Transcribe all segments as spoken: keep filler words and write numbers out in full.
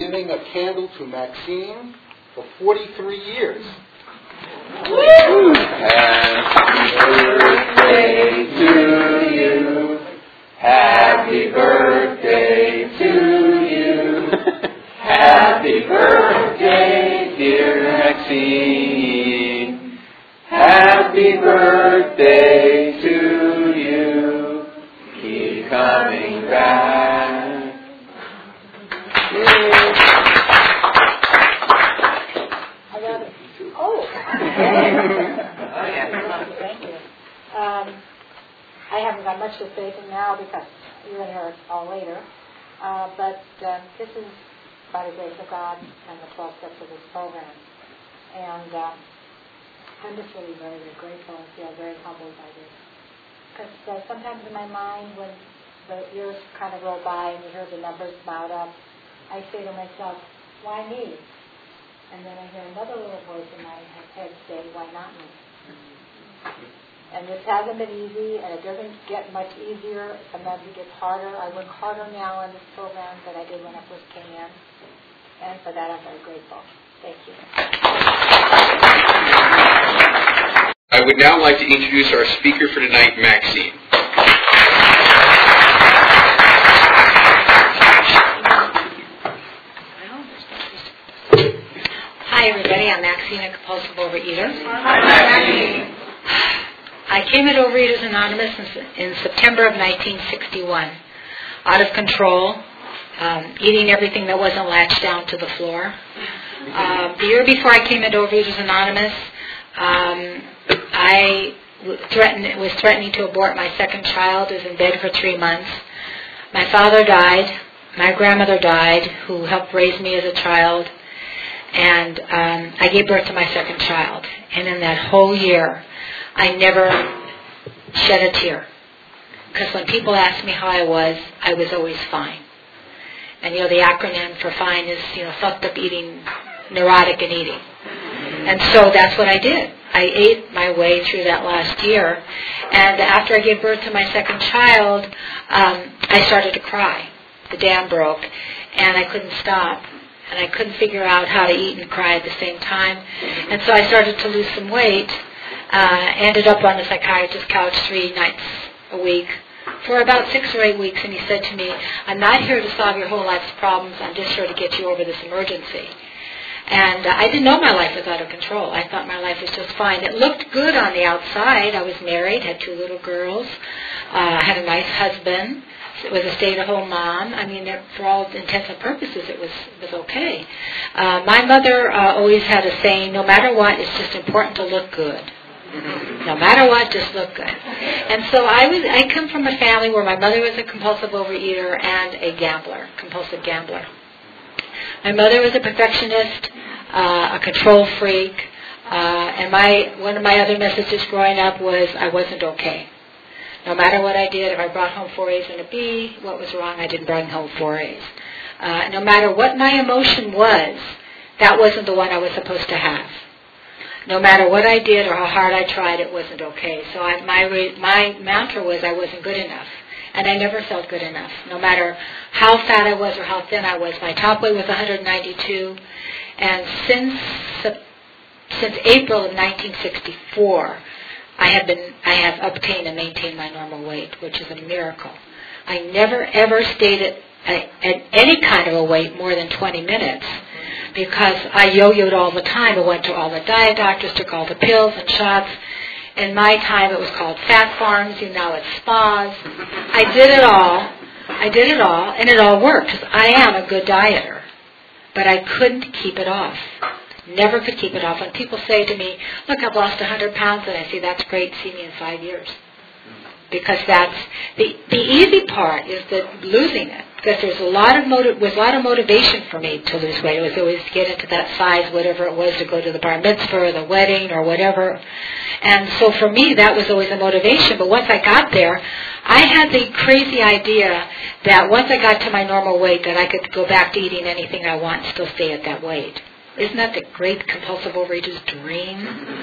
Giving a candle to Maxine for forty-three years. Woo! Happy birthday to you. Happy birthday to you. Happy birthday, dear Maxine. Happy birthday to you. Keep coming back. Oh, thank you. Um, I haven't got much to say to now because you're going to hear it all later. Uh, but um, this is by the grace of God and the twelve steps of this program. And um, I'm just really very, very grateful and feel very humbled by this. Because uh, sometimes in my mind, when the years kind of roll by and you hear the numbers mount up, I say to myself, why me? And then I hear another little voice in my head say, why not me? And this hasn't been easy, and it doesn't get much easier. Sometimes it gets harder. I work harder now on this program than I did when I first came in. And for that, I'm very grateful. Thank you. I would now like to introduce our speaker for tonight, Maxine. Hi, everybody. I'm Maxine, a compulsive overeater. Hi, Maxine. I came at Overeaters Anonymous in, in September of nineteen sixty-one. Out of control, um, eating everything that wasn't latched down to the floor. Uh, the year before I came at Overeaters Anonymous, um, I threatened, was threatening to abort my second child. I was in bed for three months. My father died. My grandmother died, who helped raise me as a child. And um, I gave birth to my second child. And in that whole year, I never shed a tear. Because when people asked me how I was, I was always fine. And, you know, the acronym for fine is, you know, fucked up eating, neurotic and eating. And so that's what I did. I ate my way through that last year. And after I gave birth to my second child, um, I started to cry. The dam broke. And I couldn't stop. And I couldn't figure out how to eat and cry at the same time. And so I started to lose some weight. Uh, ended up on the psychiatrist's couch three nights a week for about six or eight weeks. And he said to me, I'm not here to solve your whole life's problems. I'm just here to get you over this emergency. And uh, I didn't know my life was out of control. I thought my life was just fine. It looked good on the outside. I was married, had two little girls, uh, had a nice husband. It was a stay-at-home mom. I mean, for all intents and purposes, it was it was okay. Uh, my mother uh, always had a saying, no matter what, it's just important to look good. No matter what, just look good. And so I was. I come from a family where my mother was a compulsive overeater and a gambler, compulsive gambler. My mother was a perfectionist, uh, a control freak, uh, and my one of my other messages growing up was I wasn't okay. No matter what I did, if I brought home four A's and a B, what was wrong? I didn't bring home four A's. Uh, no matter what my emotion was, that wasn't the one I was supposed to have. No matter what I did or how hard I tried, it wasn't okay. So I, my my mantra was I wasn't good enough. And I never felt good enough. No matter how fat I was or how thin I was. My top weight was one hundred ninety-two. And since since April of nineteen sixty-four, I have been I have obtained and maintained my normal weight, which is a miracle. I never ever stayed at, at, at any kind of a weight more than twenty minutes because I yo-yoed all the time. I went to all the diet doctors, took all the pills and shots. In my time, it was called fat farms. You know, it's spas. I did it all. I did it all, and it all worked. I am a good dieter, but I couldn't keep it off. Never could keep it off. When people say to me, look, I've lost one hundred pounds, and I say, that's great, see me in five years. Because that's, the, the easy part is that losing it. Because there's a lot of motiv- was a lot of motivation for me to lose weight. It was always to get into that size, whatever it was, to go to the bar mitzvah or the wedding or whatever. And so for me, that was always a motivation. But once I got there, I had the crazy idea that once I got to my normal weight, that I could go back to eating anything I want and still stay at that weight. Isn't that the great compulsive overeater's dream?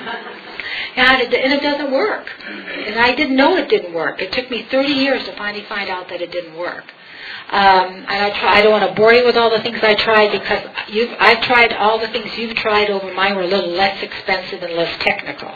And it, and it doesn't work. And I didn't know it didn't work. It took me thirty years to finally find out that it didn't work. Um, and I try. I don't want to bore you with all the things I tried because you've, I've tried all the things you've tried. Over mine were a little less expensive and less technical.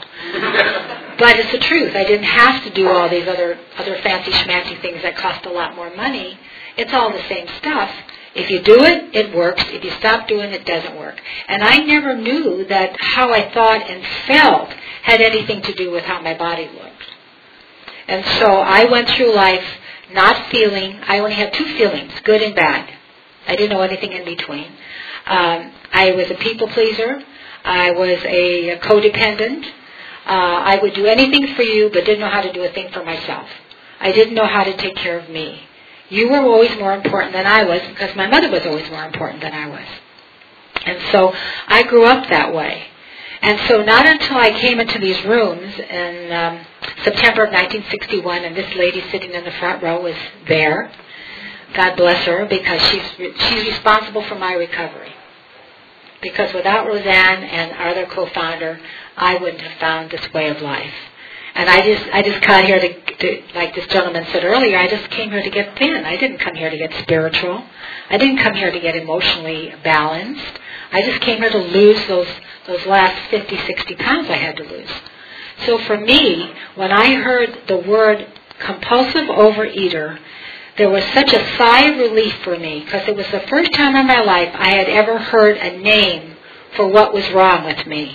But it's the truth. I didn't have to do all these other other fancy schmancy things that cost a lot more money. It's all the same stuff. If you do it, it works. If you stop doing it, it doesn't work. And I never knew that how I thought and felt had anything to do with how my body looked. And so I went through life not feeling, I only had two feelings, good and bad. I didn't know anything in between. Um, I was a people pleaser. I was a, a codependent. Uh, I would do anything for you, but didn't know how to do a thing for myself. I didn't know how to take care of me. You were always more important than I was because my mother was always more important than I was. And so I grew up that way. And so not until I came into these rooms in um, September of nineteen sixty-one, and this lady sitting in the front row was there, God bless her, because she's she's responsible for my recovery. Because without Roseanne and our other co-founder, I wouldn't have found this way of life. And I just I just got here to, to, like this gentleman said earlier, I just came here to get thin. I didn't come here to get spiritual. I didn't come here to get emotionally balanced. I just came here to lose those those last fifty, sixty pounds I had to lose. So for me, when I heard the word compulsive overeater, there was such a sigh of relief for me because it was the first time in my life I had ever heard a name for what was wrong with me.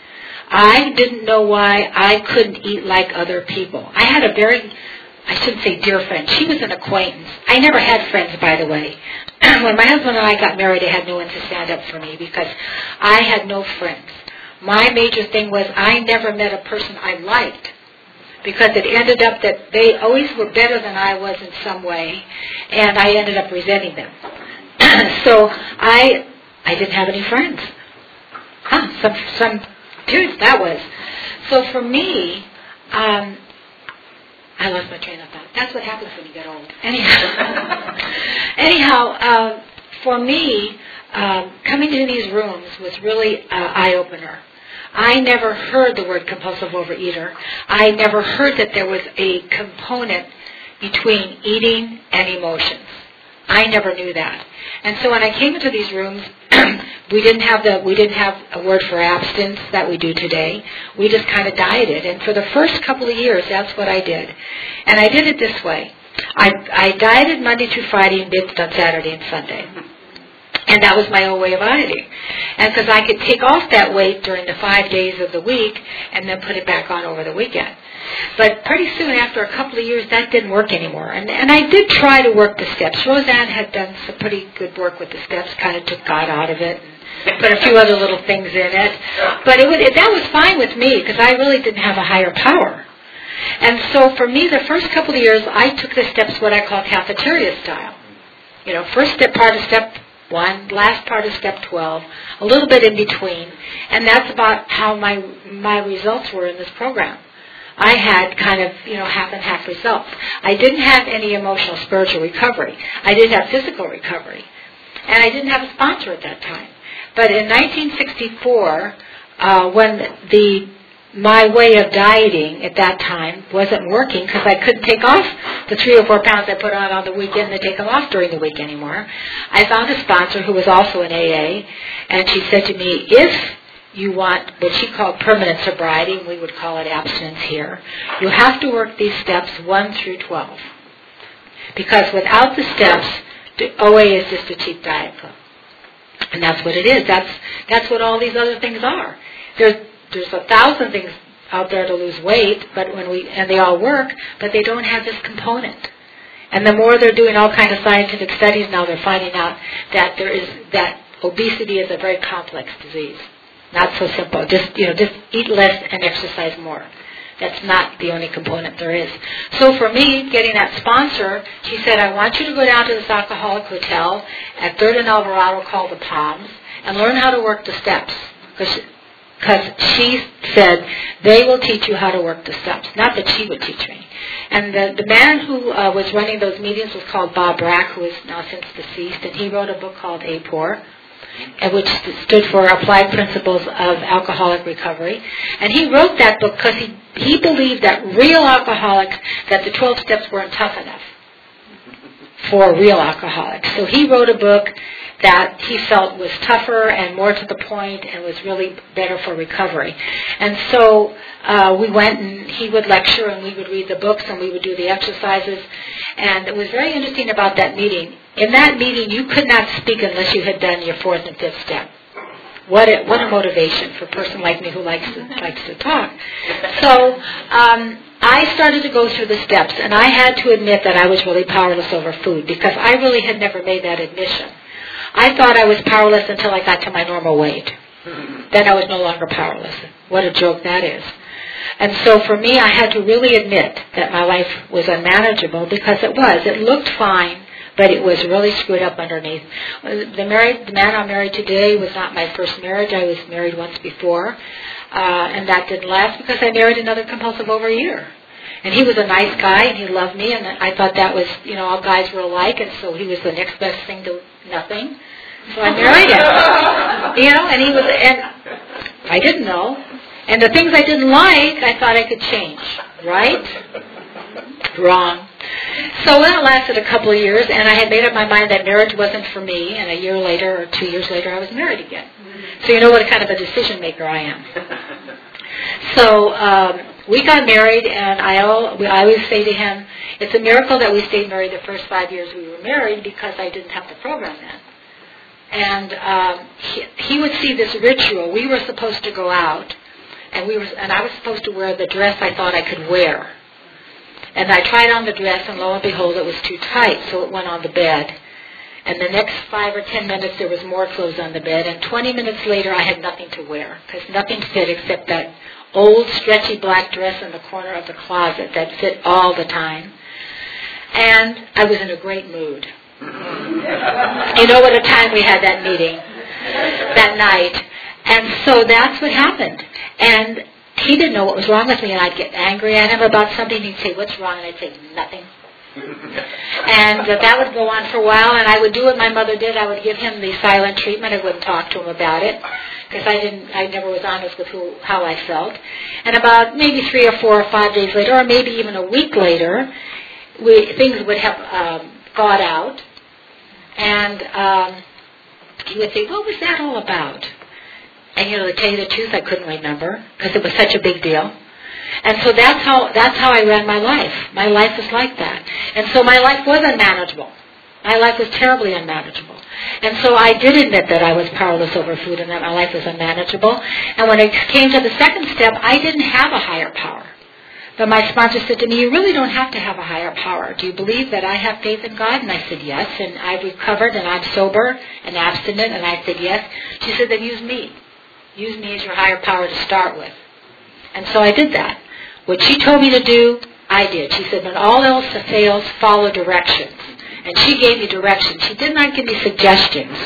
I didn't know why I couldn't eat like other people. I had a very, I shouldn't say dear friend, she was an acquaintance. I never had friends, by the way. When my husband and I got married, I had no one to stand up for me because I had no friends. My major thing was I never met a person I liked because it ended up that they always were better than I was in some way, and I ended up resenting them. So I I didn't have any friends. Huh, some, some dudes, that was. So for me, um, I lost my train of thought. That's what happens when you get old. Anyhow, anyhow uh, for me, um, coming to these rooms was really an eye-opener. I never heard the word compulsive overeater. I never heard that there was a component between eating and emotions. I never knew that. And so when I came into these rooms, we didn't have the we didn't have a word for abstinence that we do today. We just kind of dieted. And for the first couple of years, that's what I did. And I did it this way. I, I dieted Monday through Friday and binged on Saturday and Sunday. And that was my own way of dieting. And because I could take off that weight during the five days of the week and then put it back on over the weekend. But pretty soon, after a couple of years, that didn't work anymore. And, and I did try to work the steps. Roseanne had done some pretty good work with the steps, kind of took God out of it and put a few other little things in it. But it, would, it, that was fine with me because I really didn't have a higher power. And so for me, the first couple of years, I took the steps what I call cafeteria style. You know, first step part of step one, last part of step twelve, a little bit in between. And that's about how my my results were in this program. I had kind of, you know, half and half results. I didn't have any emotional, spiritual recovery. I did have physical recovery. And I didn't have a sponsor at that time. But in nineteen sixty-four, uh, when the my way of dieting at that time wasn't working because I couldn't take off the three or four pounds I put on on the weekend and take them off during the week anymore, I found a sponsor who was also in A A, and she said to me, if you want what she called permanent sobriety, and we would call it abstinence here, you have to work these steps one through twelve. Because without the steps, the O A is just a cheap diet club. And that's what it is. That's that's what all these other things are. There's there's a thousand things out there to lose weight, but when we and they all work, but they don't have this component. And the more they're doing all kinds of scientific studies now, they're finding out that there is that obesity is a very complex disease. Not so simple. Just, you know, just eat less and exercise more. That's not the only component there is. So for me, getting that sponsor, she said, I want you to go down to this alcoholic hotel at third and Alvarado called the Palms and learn how to work the steps. Because she said, they will teach you how to work the steps. Not that she would teach me. And the, the man who uh, was running those meetings was called Bob Brack, who is now since deceased, and he wrote a book called A P O R, which stood for Applied Principles of Alcoholic Recovery. And he wrote that book because he, he believed that real alcoholics, that the twelve steps weren't tough enough for real alcoholics. So he wrote a book that he felt was tougher and more to the point and was really better for recovery. And so uh, we went and he would lecture and we would read the books and we would do the exercises. And it was very interesting about that meeting. In that meeting, you could not speak unless you had done your fourth and fifth step. What a, what a motivation for a person like me who likes to, likes to talk. So um, I started to go through the steps, and I had to admit that I was really powerless over food because I really had never made that admission. I thought I was powerless until I got to my normal weight. Then I was no longer powerless. What a joke that is. And so for me, I had to really admit that my life was unmanageable because it was. It looked fine, but it was really screwed up underneath. The married, the man I'm married to today was not my first marriage. I was married once before, uh, and that didn't last because I married another compulsive over a year. And he was a nice guy, and he loved me, and I thought that was, you know, all guys were alike, and so he was the next best thing to nothing. So I married him, you know, and he was, and I didn't know. And the things I didn't like, I thought I could change, right? Wrong. So that lasted a couple of years, and I had made up my mind that marriage wasn't for me, and a year later, or two years later, I was married again. So you know what kind of a decision maker I am. So um, we got married, and I, all, I always say to him, it's a miracle that we stayed married the first five years we were married because I didn't have the program then. And um, he, he would see this ritual. We were supposed to go out, and we were, and I was supposed to wear the dress I thought I could wear. And I tried on the dress, and lo and behold, it was too tight, so it went on the bed. And the next five or ten minutes, there was more clothes on the bed. And twenty minutes later, I had nothing to wear, because nothing fit except that old, stretchy black dress in the corner of the closet that fit all the time. And I was in a great mood. You know what a time we had that meeting, that night. And so that's what happened. And he didn't know what was wrong with me, and I'd get angry at him about something, and he'd say, what's wrong? And I'd say, nothing. And uh, that would go on for a while, and I would do what my mother did. I would give him the silent treatment. I wouldn't talk to him about it, because I didn't. I never was honest with who, how I felt. And about maybe three or four or five days later, or maybe even a week later, we, things would have um, thawed out, and um, he would say, what was that all about? And, you know, to tell you the truth, I couldn't remember because it was such a big deal. And so that's how that's how I ran my life. My life was like that. And so my life was unmanageable. My life was terribly unmanageable. And so I did admit that I was powerless over food and that my life was unmanageable. And when it came to the second step, I didn't have a higher power. But my sponsor said to me, you really don't have to have a higher power. Do you believe that I have faith in God? And I said, yes. And I've recovered and I'm sober and abstinent. And I said, yes. She said, then use me. Use me as your higher power to start with. And so I did that. What she told me to do, I did. She said, when all else fails, follow directions. And she gave me directions. She did not give me suggestions.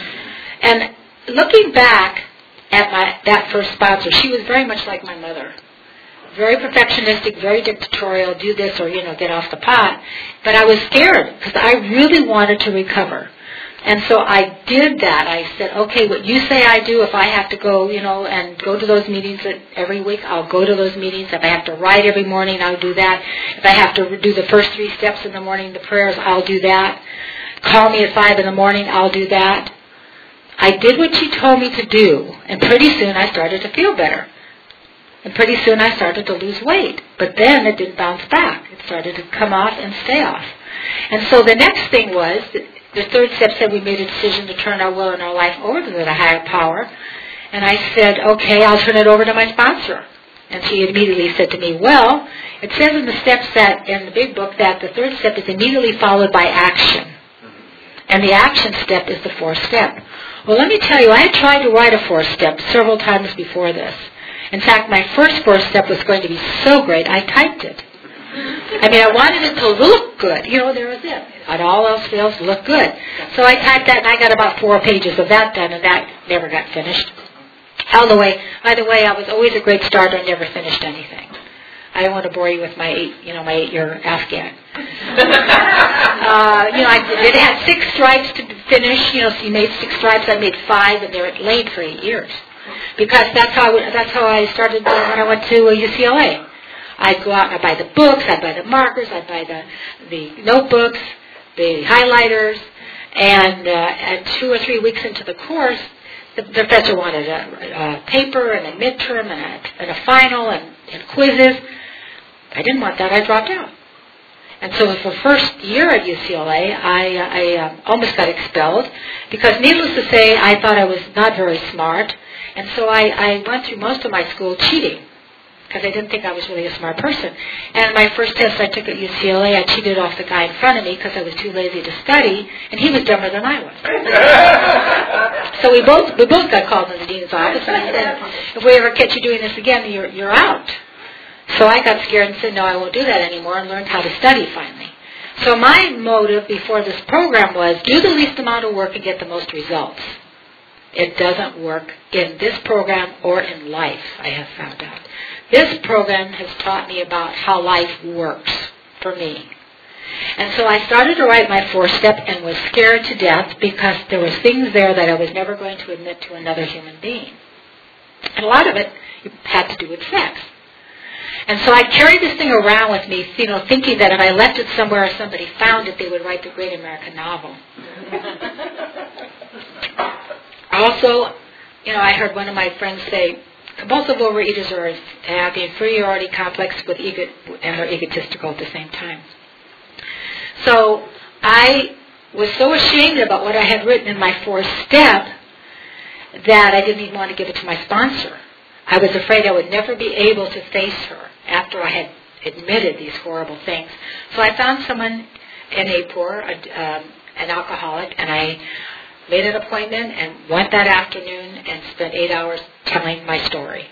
And looking back at my that first sponsor, she was very much like my mother. Very perfectionistic, very dictatorial, do this or, you know, get off the pot. But I was scared because I really wanted to recover. And so I did that. I said, okay, what you say I do, if I have to go, you know, and go to those meetings every week, I'll go to those meetings. If I have to write every morning, I'll do that. If I have to do the first three steps in the morning, the prayers, I'll do that. Call me at five in the morning, I'll do that. I did what she told me to do, and pretty soon I started to feel better. And pretty soon I started to lose weight. But then it didn't bounce back. It started to come off and stay off. And so the next thing was, the third step said we made a decision to turn our will and our life over to the higher power. And I said, okay, I'll turn it over to my sponsor. And she immediately said to me, well, it says in the steps that, in the big book, that the third step is immediately followed by action. And the action step is the fourth step. Well, let me tell you, I had tried to write a fourth step several times before this. In fact, my first fourth step was going to be so great, I typed it. I mean, I wanted it to look good. You know, there was it. And all else fails, look good. So I typed that, and I got about four pages of that done, and that never got finished. All the way, by the way, I was always a great starter and never finished anything. I don't want to bore you with my eight, you know, my eight-year Afghan. uh, you know, I did, it had six stripes to finish. You know, so you made six stripes. I made five, and they were laid for eight years. Because that's how I, that's how I started uh, when I went to uh, U C L A. I'd go out and I'd buy the books, I'd buy the markers, I'd buy the, the notebooks, the highlighters, and, uh, and two or three weeks into the course, the professor wanted a, a paper and a midterm and a, and a final and, and quizzes. I didn't want that. I dropped out. And so for the first year at U C L A, I, I um, almost got expelled because, needless to say, I thought I was not very smart. And so I, I went through most of my school cheating because I didn't think I was really a smart person. And my first test I took at U C L A, I cheated off the guy in front of me because I was too lazy to study, and he was dumber than I was. So we both we both got called in the dean's office, and I said, if we ever catch you doing this again, you're you're out. So I got scared and said, no, I won't do that anymore, and learned how to study finally. So my motive before this program was do the least amount of work and get the most results. It doesn't work in this program or in life, I have found out. This program has taught me about how life works for me. And so I started to write my four-step and was scared to death because there was things there that I was never going to admit to another human being. And a lot of it had to do with sex. And so I carried this thing around with me, you know, thinking that if I left it somewhere or somebody found it, they would write the great American novel. Also, you know, I heard one of my friends say, compulsive overeaters are, have the inferiority complex with ego, and are egotistical at the same time. So I was so ashamed about what I had written in my fourth step that I didn't even want to give it to my sponsor. I was afraid I would never be able to face her after I had admitted these horrible things. So I found someone in Apor, a, um, an alcoholic, and I made an appointment and went that afternoon and spent eight hours telling my story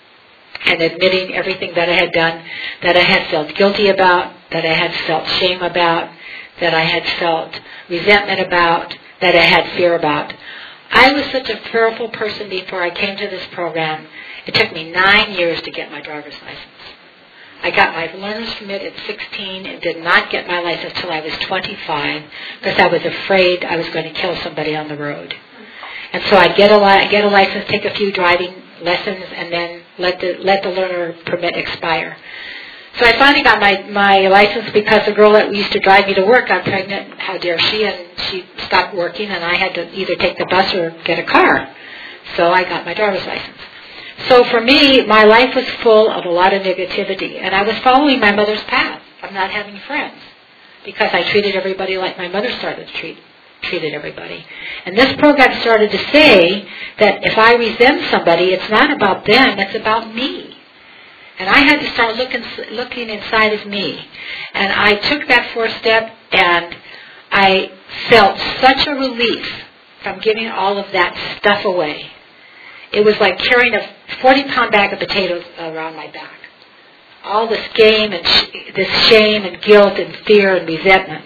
and admitting everything that I had done, that I had felt guilty about, that I had felt shame about, that I had felt resentment about, that I had fear about. I was such a fearful person before I came to this program. It took me nine years to get my driver's license. I got my learner's permit at sixteen and did not get my license until I was twenty-five because I was afraid I was going to kill somebody on the road. And so I'd get a, li- get a license, take a few driving lessons, and then let the let the learner permit expire. So I finally got my, my license because the girl that used to drive me to work got pregnant. How dare she? And she stopped working, and I had to either take the bus or get a car. So I got my driver's license. So for me, my life was full of a lot of negativity, and I was following my mother's path of not having friends because I treated everybody like my mother started to treat treated everybody. And this program started to say that if I resent somebody, it's not about them, it's about me. And I had to start looking looking inside of me. And I took that fourth step, and I felt such a relief from giving all of that stuff away. It was like carrying a forty-pound bag of potatoes around my back. All this game and sh- this shame and guilt and fear and resentment.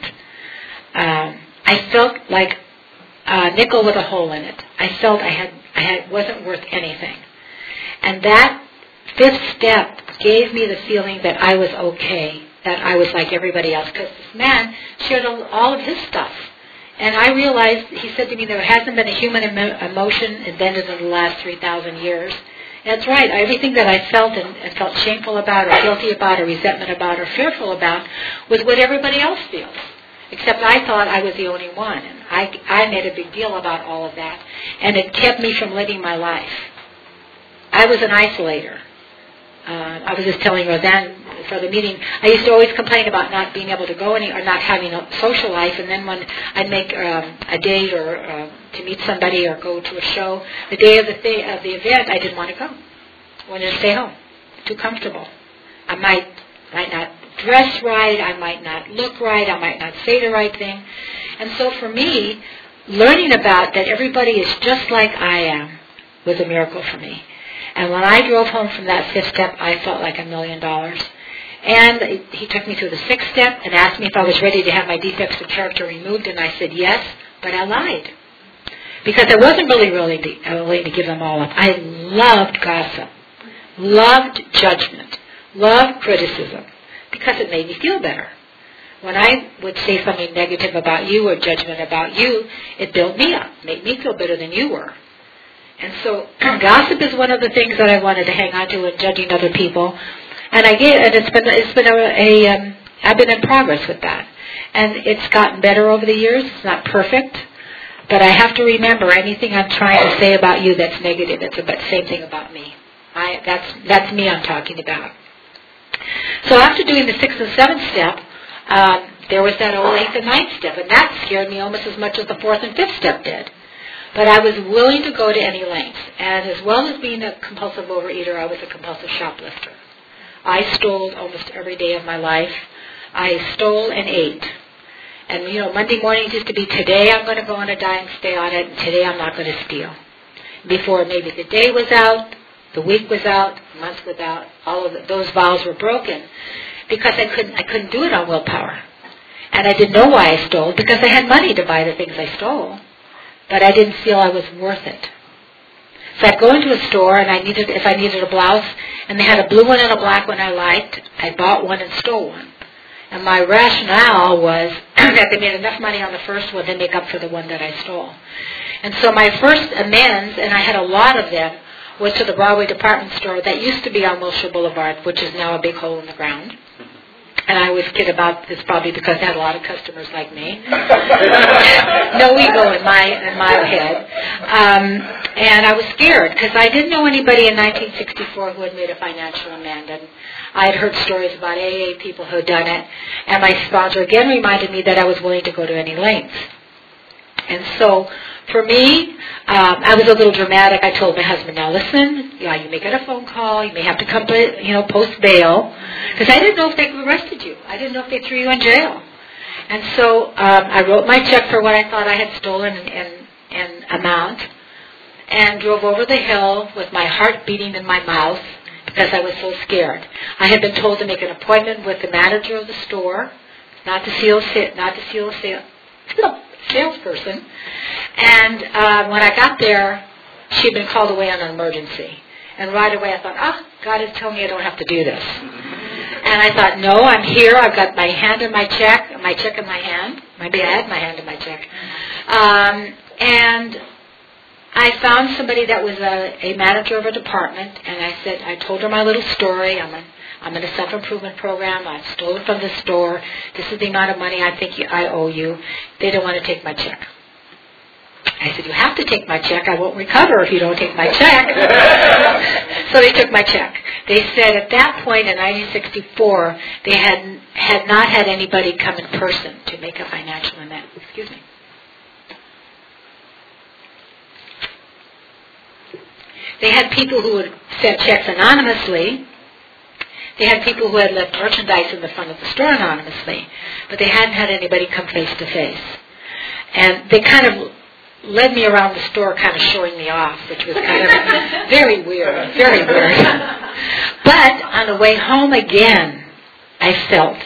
Um, I felt like a nickel with a hole in it. I felt I had I had wasn't worth anything. And that fifth step gave me the feeling that I was okay, that I was like everybody else, because this man shared all of his stuff. And I realized, he said to me, there hasn't been a human emo- emotion invented in the last three thousand years. And that's right. Everything that I felt and, and felt shameful about or guilty about or resentment about or fearful about was what everybody else feels. Except I thought I was the only one. And I, I made a big deal about all of that. And it kept me from living my life. I was an isolator. Uh, I was just telling Roseanne for the meeting, I used to always complain about not being able to go any or not having a social life, and then when I'd make um, a date or uh, to meet somebody or go to a show, the day of the th- of the event, I didn't want to go. I wanted to stay home. Too comfortable. I might might not dress right. I might not look right. I might not say the right thing. And so for me, learning about that everybody is just like I am was a miracle for me. And when I drove home from that fifth step, I felt like a million dollars. And he took me through the sixth step and asked me if I was ready to have my defects of character removed, and I said yes, but I lied. Because I wasn't really willing to, willing to give them all up. I loved gossip, loved judgment, loved criticism, because it made me feel better. When I would say something negative about you or judgment about you, it built me up, made me feel better than you were. And so gossip is one of the things that I wanted to hang on to in judging other people. And I get, and it's been, it's been a, a um, I've been in progress with that. And it's gotten better over the years. It's not perfect. But I have to remember anything I'm trying to say about you that's negative, it's about the same thing about me. I, that's, that's me I'm talking about. So after doing the sixth and seventh step, um, there was that old eighth and ninth step, and that scared me almost as much as the fourth and fifth step did. But I was willing to go to any lengths. And as well as being a compulsive overeater, I was a compulsive shoplifter. I stole almost every day of my life. I stole and ate. And, you know, Monday mornings used to be, today I'm going to go on a diet and stay on it, and today I'm not going to steal. Before maybe the day was out, the week was out, the month was out, all of the, those vows were broken because I couldn't, I couldn't do it on willpower. And I didn't know why I stole, because I had money to buy the things I stole. But I didn't feel I was worth it. So I'd go into a store, and I needed, if I needed a blouse, and they had a blue one and a black one I liked, I bought one and stole one. And my rationale was that they made enough money on the first one to make up for the one that I stole. And so my first amends, and I had a lot of them, was to the Broadway department store that used to be on Wilshire Boulevard, which is now a big hole in the ground. And I always kid about this, probably because I had a lot of customers like me. No ego in my in my head. Um, and I was scared because I didn't know anybody in nineteen sixty-four who had made a financial amend. And I had heard stories about A A people who had done it. And my sponsor again reminded me that I was willing to go to any lengths. And so, for me, um, I was a little dramatic. I told my husband, now listen, yeah, you may get a phone call. You may have to come, to, you know, post bail. Because I didn't know if they arrested you. I didn't know if they threw you in jail. And so um, I wrote my check for what I thought I had stolen in, in, in amount and drove over the hill with my heart beating in my mouth because I was so scared. I had been told to make an appointment with the manager of the store, not to seal, not to seal sale. salesperson, and uh, when I got there, she had been called away on an emergency. And right away I thought, ah, oh, God is telling me I don't have to do this. And I thought, no, I'm here. I've got my hand in my check, my check in my hand. Maybe I had my hand in my check. Um, and I found somebody that was a, a manager of a department, and I said, I told her my little story. I'm a I'm in a self-improvement program. I've stolen from the store. This is the amount of money I think you, I owe you. They don't want to take my check. I said, you have to take my check. I won't recover if you don't take my check. So they took my check. They said at that point in nineteen sixty-four, they had had not had anybody come in person to make a financial amend. Excuse me. They had people who would send checks anonymously. They had people who had left merchandise in the front of the store anonymously, but they hadn't had anybody come face to face. And they kind of led me around the store kind of showing me off, which was kind of very weird, very weird. But on the way home again, I felt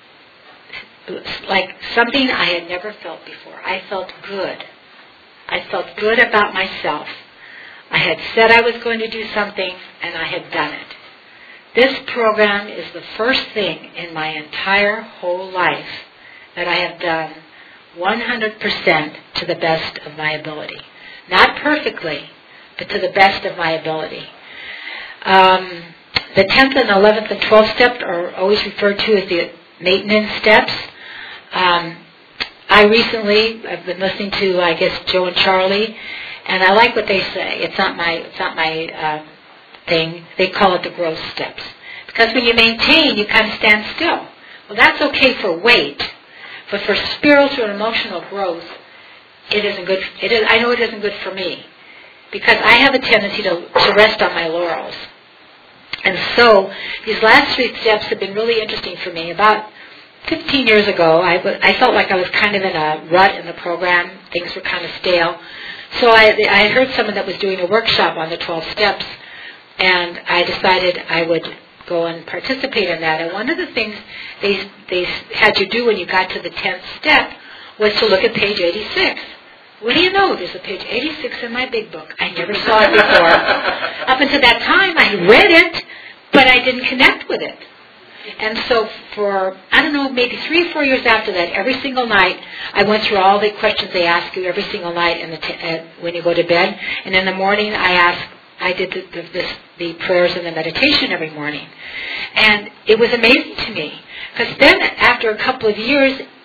like something I had never felt before. I felt good. I felt good about myself. I had said I was going to do something, and I had done it. This program is the first thing in my entire whole life that I have done one hundred percent to the best of my ability. Not perfectly, but to the best of my ability. Um, the tenth and eleventh and twelfth steps are always referred to as the maintenance steps. Um, I recently, I've been listening to, I guess, Joe and Charlie, and I like what they say. It's not my, it's not my uh, thing. They call it the growth steps. Because when you maintain, you kind of stand still. Well, that's okay for weight, but for spiritual and emotional growth, it isn't good. It is, I know it isn't good for me, because I have a tendency to, to rest on my laurels. And so these last three steps have been really interesting for me. About fifteen years ago, I, w- I felt like I was kind of in a rut in the program. Things were kind of stale. So I, I heard someone that was doing a workshop on the twelve steps, and I decided I would go and participate in that. And one of the things they they had you do when you got to the tenth step was to look at page eighty-six. What do you know? There's a page eighty-six in my big book. I never saw it before. Up until that time, I read it, but I didn't connect with it. And so for, I don't know, maybe three or four years after that, every single night, I went through all the questions they ask you every single night in the t- uh, when you go to bed. And in the morning, I asked, I did the, the, this, the prayers and the meditation every morning. And it was amazing to me. Because then, after a couple of years,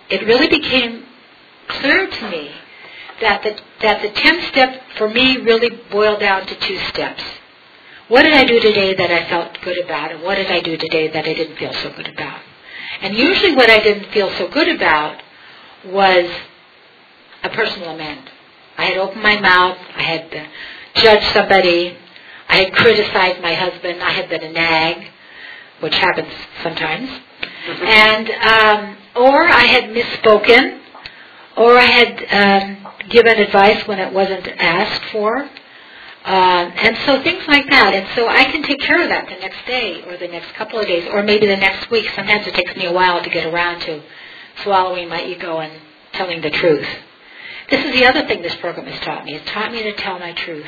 it really became clear to me that the, that the tenth step for me really boiled down to two steps. What did I do today that I felt good about, and what did I do today that I didn't feel so good about? And usually what I didn't feel so good about was a personal amend. I had opened my mouth, I had uh, judged somebody, I had criticized my husband, I had been a nag, which happens sometimes, and um, or I had misspoken, or I had um, given advice when it wasn't asked for, um, and so things like that. And so I can take care of that the next day, or the next couple of days, or maybe the next week. Sometimes it takes me a while to get around to swallowing my ego and telling the truth. This is the other thing this program has taught me. It's taught me to tell my truth.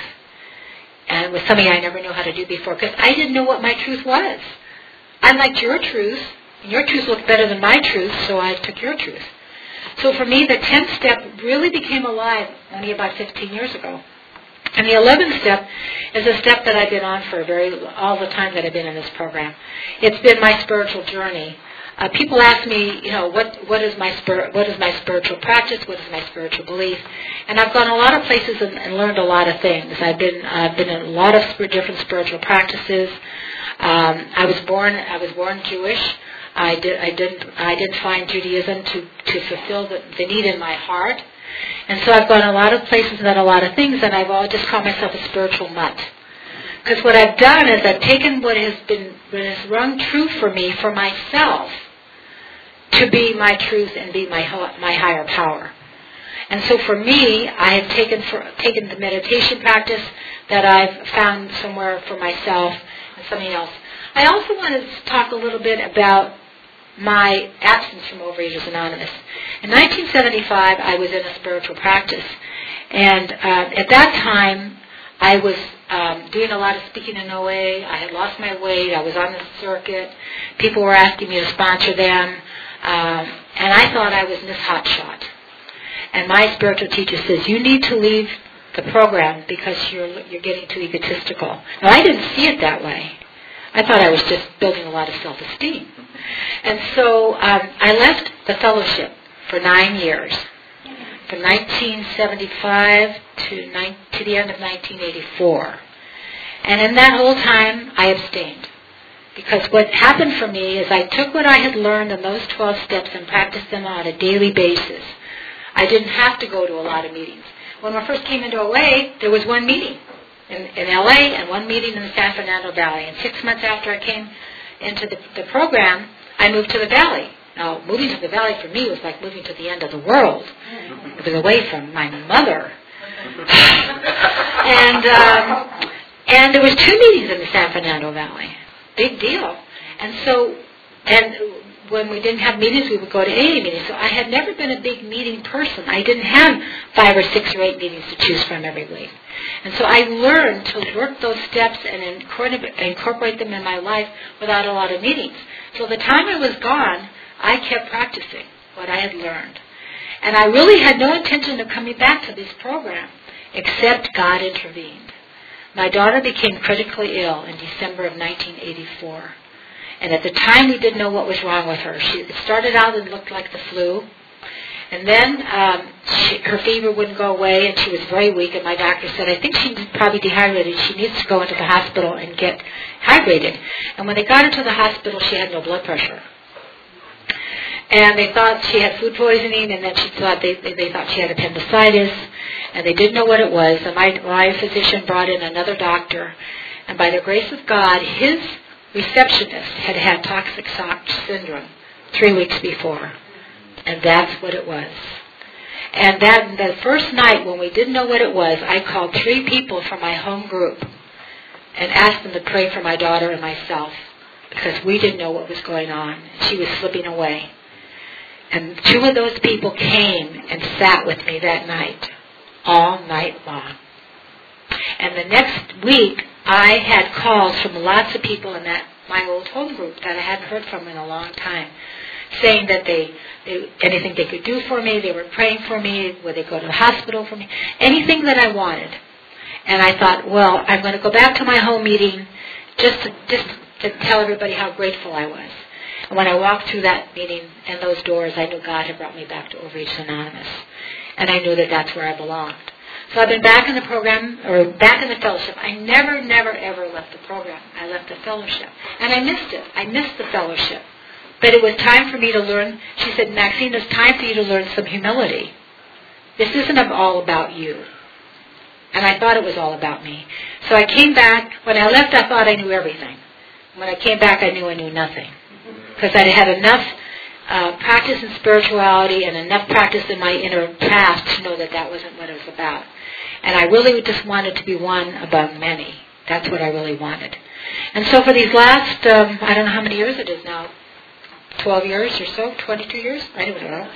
And it was something I never knew how to do before, because I didn't know what my truth was. I liked your truth, and your truth looked better than my truth, so I took your truth. So for me, the tenth step really became alive only about fifteen years ago. And the eleventh step is a step that I've been on for very all the time that I've been in this program. It's been my spiritual journey. Uh, people ask me, you know, what what is my spir- what is my spiritual practice? What is my spiritual belief? And I've gone a lot of places and, and learned a lot of things. I've been I've been in a lot of sp- different spiritual practices. Um, I was born I was born Jewish. I did I didn't I didn't find Judaism to, to fulfill the, the need in my heart. And so I've gone a lot of places and done a lot of things, and I've all just called myself a spiritual mutt. Because what I've done is I've taken what has been what has rung true for me for myself to be my truth and be my my higher power. And so for me, I have taken for, taken the meditation practice that I've found somewhere for myself and something else. I also want to talk a little bit about my absence from Overeaters Anonymous. In nineteen seventy-five, I was in a spiritual practice. And uh, at that time, I was um, doing a lot of speaking in O A. I had lost my weight. I was on the circuit. People were asking me to sponsor them. Um, and I thought I was Miss Hotshot. And my spiritual teacher says, you need to leave the program because you're you're getting too egotistical. Now, I didn't see it that way. I thought I was just building a lot of self-esteem. And so um, I left the fellowship for nine years, from nineteen seventy-five to, ni- to the end of nineteen eighty-four. And in that whole time, I abstained. Because what happened for me is I took what I had learned in those twelve steps and practiced them on a daily basis. I didn't have to go to a lot of meetings. When I first came into O A, there was one meeting in, in L A and one meeting in the San Fernando Valley. And six months after I came into the, the program, I moved to the Valley. Now, moving to the Valley for me was like moving to the end of the world. It was away from my mother. and um, and there was two meetings in the San Fernando Valley. Big deal. And so, and when we didn't have meetings, we would go to A A meetings. So I had never been a big meeting person. I didn't have five or six or eight meetings to choose from every week. And so I learned to work those steps and incorporate them in my life without a lot of meetings. So the time I was gone, I kept practicing what I had learned. And I really had no intention of coming back to this program, except God intervened. My daughter became critically ill in December of nineteen eighty-four. And at the time, we didn't know what was wrong with her. She, it started out and looked like the flu. And then um, she, her fever wouldn't go away, and she was very weak. And my doctor said, I think she's probably dehydrated. She needs to go into the hospital and get hydrated. And when they got her to the hospital, she had no blood pressure. And they thought she had food poisoning, and then she thought they, they, they thought she had appendicitis, and they didn't know what it was. And my, my physician brought in another doctor, and by the grace of God, his receptionist had had toxic shock syndrome three weeks before, and that's what it was. And that the first night when we didn't know what it was, I called three people from my home group and asked them to pray for my daughter and myself because we didn't know what was going on. She was slipping away. And two of those people came and sat with me that night, all night long. And the next week, I had calls from lots of people in that my old home group that I hadn't heard from in a long time, saying that they, they anything they could do for me, they were praying for me, would they go to the hospital for me, anything that I wanted. And I thought, well, I'm going to go back to my home meeting just to, just to tell everybody how grateful I was. And when I walked through that meeting and those doors, I knew God had brought me back to Overeaters Anonymous. And I knew that that's where I belonged. So I've been back in the program, or back in the fellowship. I never, never, ever left the program. I left the fellowship. And I missed it. I missed the fellowship. But it was time for me to learn. She said, Maxine, it's time for you to learn some humility. This isn't all about you. And I thought it was all about me. So I came back. When I left, I thought I knew everything. When I came back, I knew I knew nothing. Because I had enough uh, practice in spirituality and enough practice in my inner past to know that that wasn't what it was about. And I really just wanted to be one among many. That's what I really wanted. And so for these last, um, I don't know how many years it is now, twelve years or so, twenty-two years? I don't know.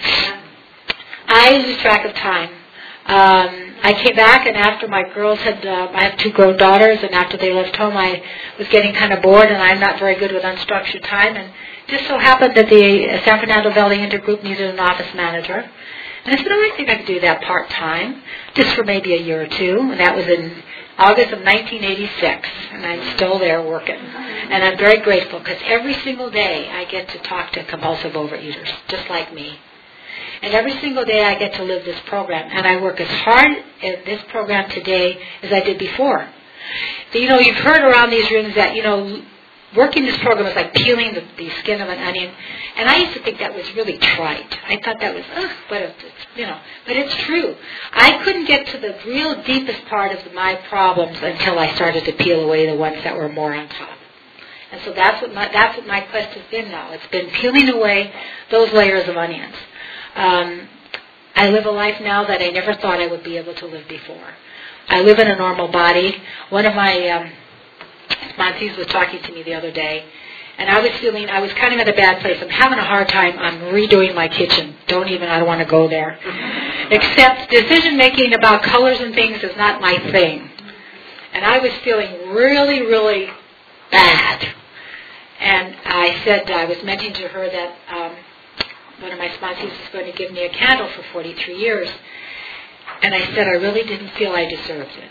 I lose track of time. Um, I came back, and after my girls had, uh, I have two grown daughters, and after they left home, I was getting kind of bored, and I'm not very good with unstructured time, and just so happened that the uh, San Fernando Valley Intergroup needed an office manager. And I said, oh, I think I could do that part-time, just for maybe a year or two, and that was in August of nineteen eighty-six, and I'm still there working. And I'm very grateful, because every single day I get to talk to compulsive overeaters, just like me. And every single day I get to live this program. And I work as hard in this program today as I did before. So, you know, you've heard around these rooms that, you know, working this program is like peeling the, the skin of an onion. And I used to think that was really trite. I thought that was, ugh, but it's, you know, but it's true. I couldn't get to the real deepest part of my problems until I started to peel away the ones that were more on top. And so that's what my, that's what my quest has been now. It's been peeling away those layers of onions. Um, I live a life now that I never thought I would be able to live before. I live in a normal body. One of my um, sponsees was talking to me the other day, and I was feeling, I was kind of in a bad place. I'm having a hard time. I'm redoing my kitchen. Don't even, I don't want to go there. Except decision-making about colors and things is not my thing. And I was feeling really, really bad. And I said, I was mentioning to her that um, one of my sponsees was going to give me a candle for forty-three years. And I said, I really didn't feel I deserved it.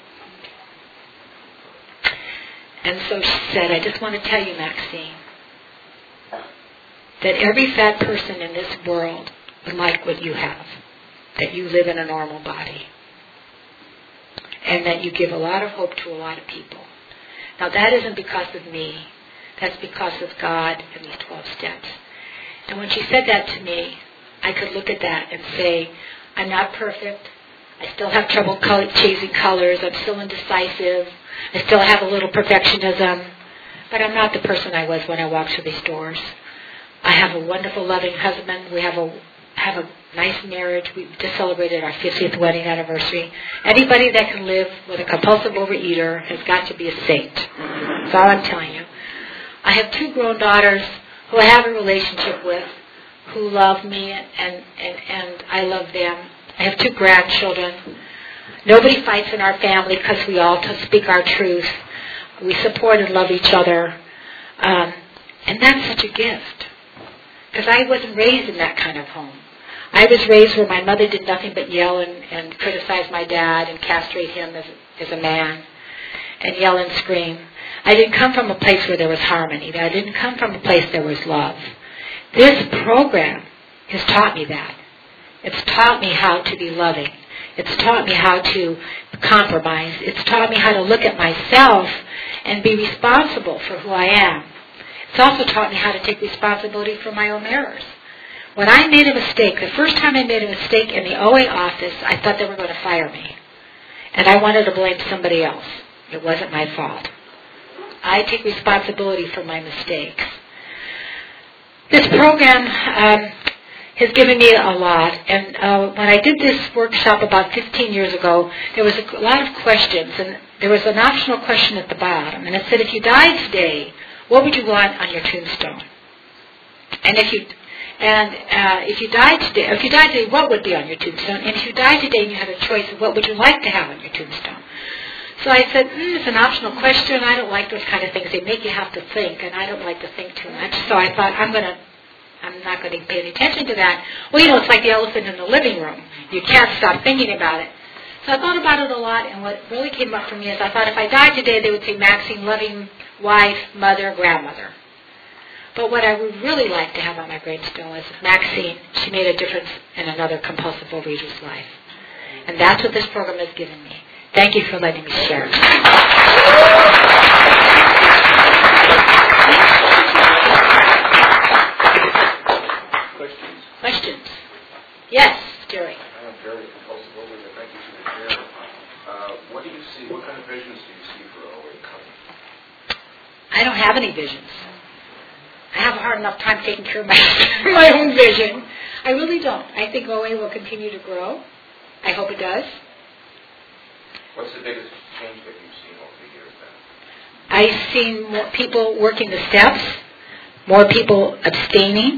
And so she said, I just want to tell you, Maxine, that every fat person in this world would like what you have, that you live in a normal body, and that you give a lot of hope to a lot of people. Now, that isn't because of me. That's because of God and these twelve steps. And when she said that to me, I could look at that and say, I'm not perfect. I still have trouble color, chasing colors. I'm still indecisive. I still have a little perfectionism. But I'm not the person I was when I walked through these doors. I have a wonderful, loving husband. We have a have a nice marriage. We just celebrated our fiftieth wedding anniversary. Anybody that can live with a compulsive overeater has got to be a saint. That's all I'm telling you. I have two grown daughters who I have a relationship with, who love me, and, and, and I love them. I have two grandchildren. Nobody fights in our family because we all speak our truth. We support and love each other. Um, and that's such a gift. Because I wasn't raised in that kind of home. I was raised where my mother did nothing but yell and, and criticize my dad and castrate him as, as a man and yell and scream. I didn't come from a place where there was harmony. I didn't come from a place there was love. This program has taught me that. It's taught me how to be loving. It's taught me how to compromise. It's taught me how to look at myself and be responsible for who I am. It's also taught me how to take responsibility for my own errors. When I made a mistake, the first time I made a mistake in the O A office, I thought they were going to fire me. And I wanted to blame somebody else. It wasn't my fault. I take responsibility for my mistakes. This program um, has given me a lot. And uh, when I did this workshop about fifteen years ago, there was a lot of questions. And there was an optional question at the bottom. And it said, if you died today, what would you want on your tombstone? And if you and uh, if you died today, if you died today, what would be on your tombstone? And if you died today and you had a choice, what would you like to have on your tombstone? So I said, mm, it's an optional question. I don't like those kind of things. They make you have to think, and I don't like to think too much. So I thought, I'm gonna, I'm not going to pay any attention to that. Well, you know, it's like the elephant in the living room. You can't stop thinking about it. So I thought about it a lot, and what really came up for me is I thought if I died today, they would say Maxine, loving wife, mother, grandmother. But what I would really like to have on my gravestone was Maxine, she made a difference in another compulsive overeater's life. And that's what this program has given me. Thank you for letting me share. Questions? Questions? Yes, Jerry. I am very compulsive overeater. Thank you for the share. Uh, what do you see? What kind of visions do you see for O A coming? I don't have any visions. I have a hard enough time taking care of my, my own vision. I really don't. I think O A will continue to grow. I hope it does. What's the biggest change that you've seen over the years then? I've seen more people working the steps, more people abstaining.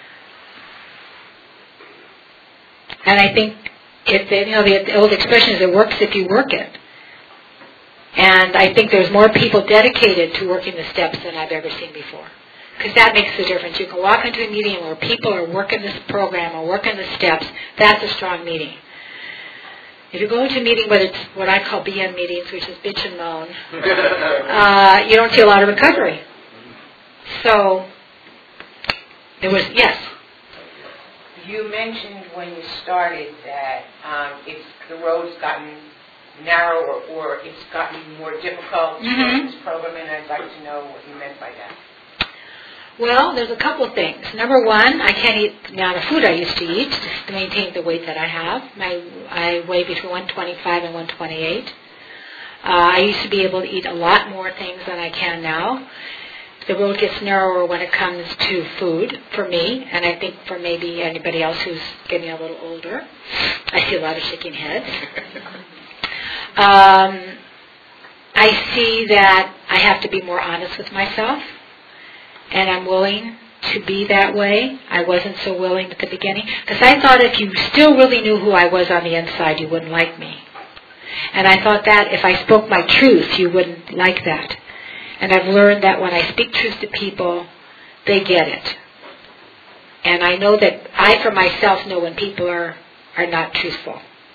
And I think, if they, you know, the old expression is it works if you work it. And I think there's more people dedicated to working the steps than I've ever seen before. Because that makes the difference. You can walk into a meeting where people are working this program or working the steps. That's a strong meeting. If you go into a meeting, whether it's what I call B M meetings, which is bitch and moan, uh, you don't see a lot of recovery. So, there was, yes. You mentioned when you started that um, it's, the road's gotten narrower or it's gotten more difficult to Mm-hmm. do this program, and I'd like to know what you meant by that. Well, there's a couple of things. Number one, I can't eat the amount of food I used to eat to maintain the weight that I have. My, I weigh between one twenty-five and one twenty-eight. Uh, I used to be able to eat a lot more things than I can now. The road gets narrower when it comes to food for me, and I think for maybe anybody else who's getting a little older. I see a lot of shaking heads. um, I see that I have to be more honest with myself. And I'm willing to be that way. I wasn't so willing at the beginning. Because I thought if you still really knew who I was on the inside, you wouldn't like me. And I thought that if I spoke my truth, you wouldn't like that. And I've learned that when I speak truth to people, they get it. And I know that I, for myself, know when people are, are not truthful.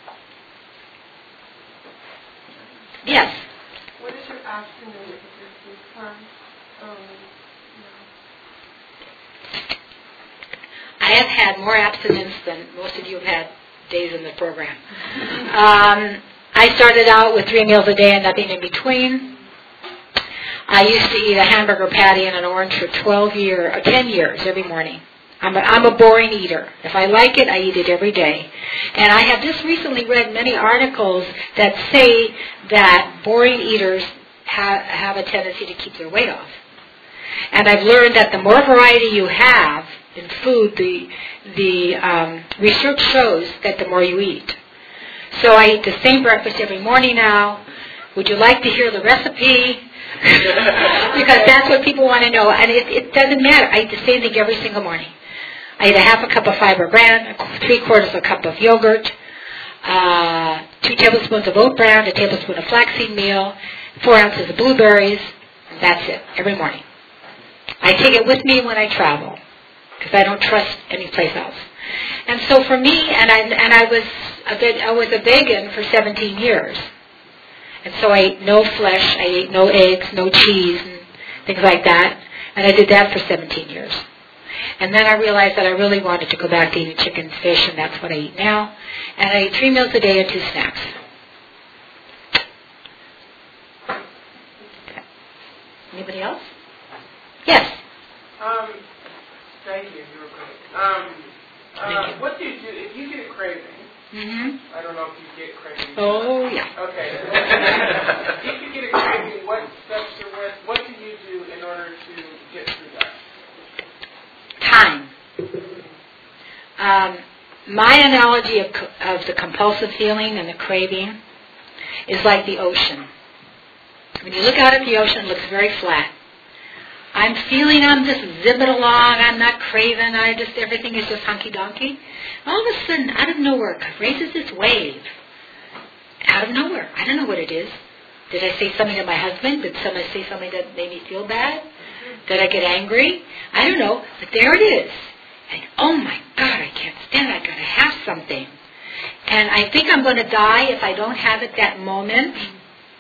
Yes? What is your abstinence from? Um, I have had more abstinence than most of you have had days in the program. Um, I started out with three meals a day and nothing in between. I used to eat a hamburger patty and an orange for twelve years, or ten years every morning. I'm a, I'm a boring eater. If I like it, I eat it every day. And I have just recently read many articles that say that boring eaters ha- have a tendency to keep their weight off. And I've learned that the more variety you have in food, the the um, research shows that the more you eat. So I eat the same breakfast every morning now. Would you like to hear the recipe? Because that's what people want to know. And it, it doesn't matter. I eat the same thing every single morning. I eat a half a cup of fiber bran, three quarters of a cup of yogurt, uh, two tablespoons of oat bran, a tablespoon of flaxseed meal, four ounces of blueberries. And that's it, every morning. I take it with me when I travel, because I don't trust any place else. And so for me, and I and I was a bit, I was a vegan for seventeen years, and so I ate no flesh, I ate no eggs, no cheese, and things like that, and I did that for seventeen years. And then I realized that I really wanted to go back to eating chicken, fish, and that's what I eat now. And I eat three meals a day and two snacks. Okay. Anybody else? Yes. Um, thank you. You were great. Um, Thank uh, you. what do you do if you get a craving? Mm-hmm. I don't know if you get cravings. Oh, yeah. Okay. If you get a craving, what steps or what, what do you do in order to get through that? Time. Um, my analogy of, of the compulsive feeling and the craving is like the ocean. When you look out at the ocean, it looks very flat. I'm feeling I'm just zipping along, I'm not craving, I just, everything is just hunky-donkey. All of a sudden, out of nowhere, it raises this wave. Out of nowhere. I don't know what it is. Did I say something to my husband? Did somebody say something that made me feel bad? Did I get angry? I don't know, but there it is. And oh my God, I can't stand it, I gotta have something. And I think I'm going to die if I don't have it that moment.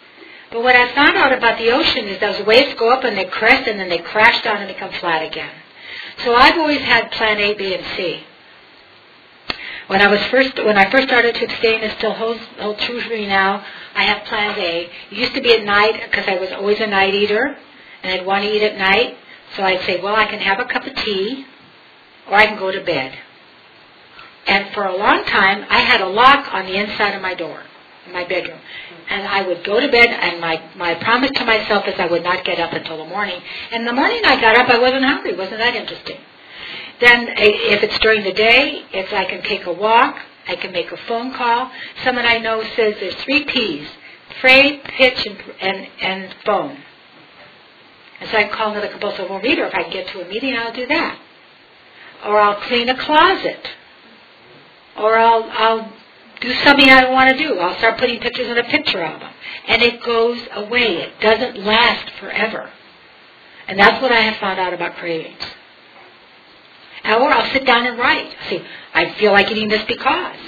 But what I found out about the ocean is those waves go up and they crest and then they crash down and become flat again. So I've always had plan A, B, and C. When I was first, when I first started to abstain, it still holds, holds true for me now. I have plan A. It used to be at night because I was always a night eater, and I'd want to eat at night. So I'd say, well, I can have a cup of tea, or I can go to bed. And for a long time, I had a lock on the inside of my door, in my bedroom. And I would go to bed, and my, my promise to myself is I would not get up until the morning. And the morning I got up, I wasn't hungry. It wasn't that interesting. Then if it's during the day, it's I can take a walk, I can make a phone call. Someone I know says there's three P's, pray, pitch, and, and, and phone. And so I can call another compulsive overeater. If I can get to a meeting, I'll do that. Or I'll clean a closet. Or I'll, I'll do something I don't want to do. I'll start putting pictures in a picture album. And it goes away. It doesn't last forever. And that's what I have found out about cravings. Or I'll sit down and write. See, I feel like eating this because.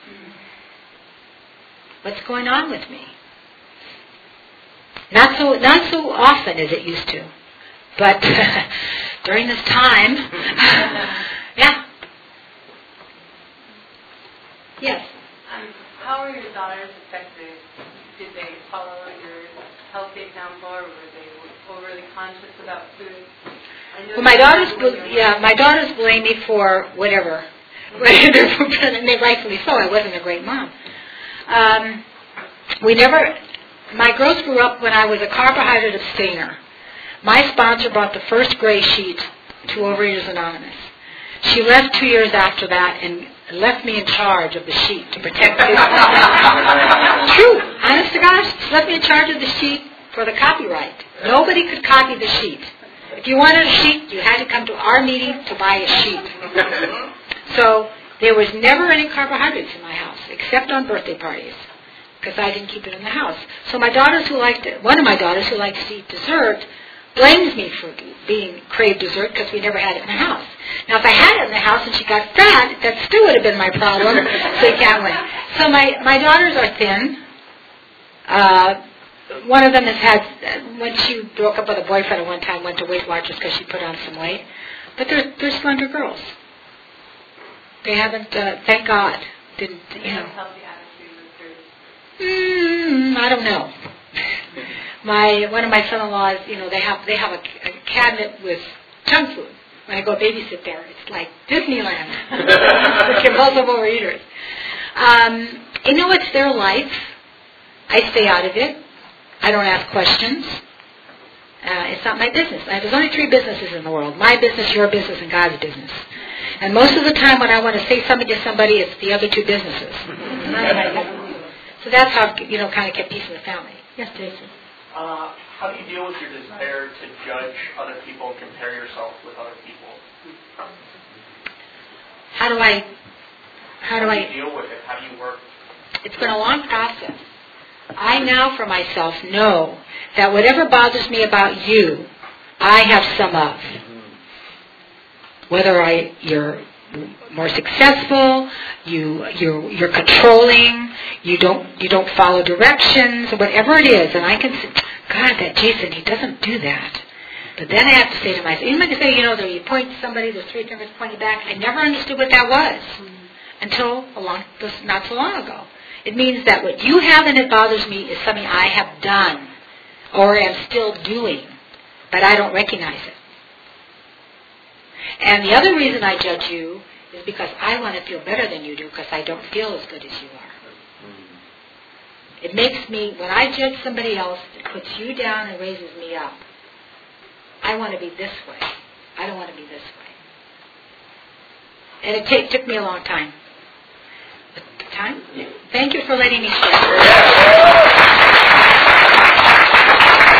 What's going on with me? Not so not so often as it used to. But during this time, yeah. Yes. Um, how are your daughters affected? Did they follow your healthy example, or were they overly conscious about food? Well, my daughters, yeah, my daughters blame me for whatever, and they rightfully so. I wasn't a great mom. Um, we never. My girls grew up when I was a carbohydrate abstainer. My sponsor brought the first gray sheet to Overeaters Anonymous. She left two years after that and left me in charge of the sheet to protect it. True, honest to gosh, she left me in charge of the sheet for the copyright. Nobody could copy the sheet. If you wanted a sheet, you had to come to our meeting to buy a sheet. So there was never any carbohydrates in my house, except on birthday parties, because I didn't keep it in the house. So my daughters who liked it, one of my daughters who likes to eat dessert, blames me for being craved dessert because we never had it in the house. Now, if I had it in the house and she got fat, that still would have been my problem, so you can't win. So my, my daughters are thin. Uh, one of them has had, when she broke up with a boyfriend at one time, went to Weight Watchers because she put on some weight. But they're, they're slender girls. They haven't, uh, thank God, didn't, you know. Mm, I don't know. My one of my son-in-laws, you know, they have they have a, a cabinet with junk food. When I go babysit there, it's like Disneyland for compulsive overeaters. Um, you know, it's their life. I stay out of it. I don't ask questions. Uh, it's not my business. Uh, there's only three businesses in the world: my business, your business, and God's business. And most of the time, when I want to say something to somebody, it's the other two businesses. So that's how, you know, kind of kept peace in the family. Yes, Jason. Uh, how do you deal with your desire to judge other people and compare yourself with other people? How do I? How do, how do I you deal with it? How do you work? It's been a long process. I now, for myself, know that whatever bothers me about you, I have some of. Whether I you're more successful, you you you're controlling, you don't you don't follow directions, whatever it is, and I can say, God, that Jason, he doesn't do that. But then I have to say to myself, even if I say, you know, there you point to somebody, there's three fingers pointing back, I never understood what that was mm-hmm. until a long, not so long ago. It means that what you have and it bothers me is something I have done or am still doing, but I don't recognize it. And the other reason I judge you is because I want to feel better than you do because I don't feel as good as you are. It makes me, when I judge somebody else, it puts you down and raises me up. I want to be this way. I don't want to be this way. And it t- took me a long time. Time? Thank you for letting me share.